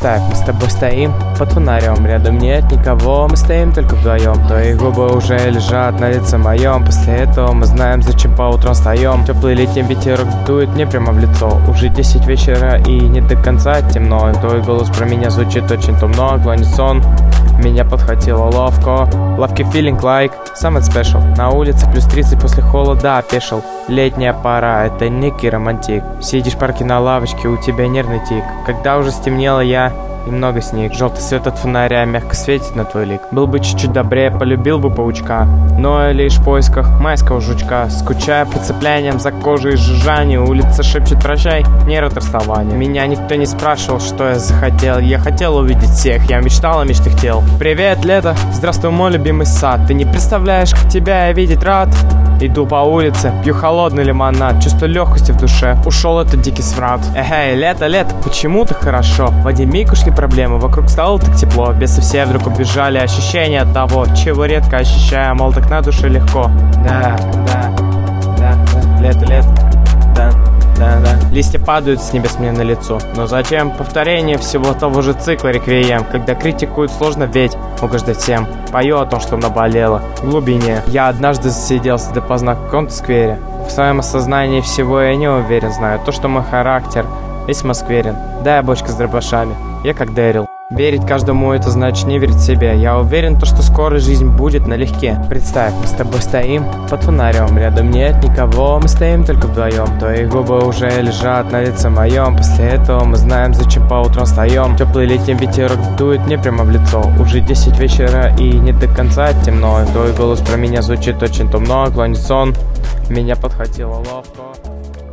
Представь, мы с тобой стоим под фонарем, рядом нет никого, мы стоим только вдвоем. Твои губы уже лежат на лице моем. После этого мы знаем, зачем по утрам встаем. Теплый летний ветерок дует мне прямо в лицо. Уже 10 вечера и не до конца темно. Твой голос про меня звучит очень томно. Клонит сон, меня подхватило ловко. Love you feeling like something special. На улице плюс 30 после холода опешил. Летняя пора, это некий романтик. Сидишь в парке на лавочке, у тебя нервный тик. Когда уже стемнело, я немного сник. Желтый свет от фонаря мягко светит на твой лик. Был бы чуть-чуть добрее, полюбил бы паучка, но лишь в поисках майского жучка. Скучая по цепляниям за кожей и жужжанию. Улица шепчет прощай, нет от расставания. Меня никто не спрашивал, что я захотел. Я хотел увидеть всех, я мечтал о мечтах тел. Привет, лето, здравствуй, мой любимый сад. Ты не представляешь, как тебя я видеть рад. Иду по улице, пью холодный лимонад. Чувство легкости в душе, ушел этот дикий смрад. Эй, лето, лето, почему так хорошо? В один миг ушли проблемы, вокруг стало так тепло. Бесы все вдруг убежали, ощущение от того, чего редко ощущаю, мол, так на душе легко. Да, лето, да. Листья падают с небес мне на лицо. Но зачем повторение всего того же цикла реквием? Когда критикуют, сложно ведь угождать всем. Пою о том, что наболело в глубине. Я однажды засиделся допоздна в каком-то сквере. В своем осознании всего я не уверен. Знаю то, что мой характер весьма скверен. Да, я бочка с дробашами, я как Дэрил. Верить каждому — это значит не верить себе. Я уверен, что скоро жизнь будет налегке. Представь, мы с тобой стоим под фонарем, рядом нет никого, мы стоим только вдвоем. Твои губы уже лежат на лице моем. После этого мы знаем, зачем по утрам встаем. Теплый летний ветерок дует мне прямо в лицо. Уже 10 вечера и не до конца темно. Твой голос про меня звучит очень томно. Клонит сон, меня подхватило ловко.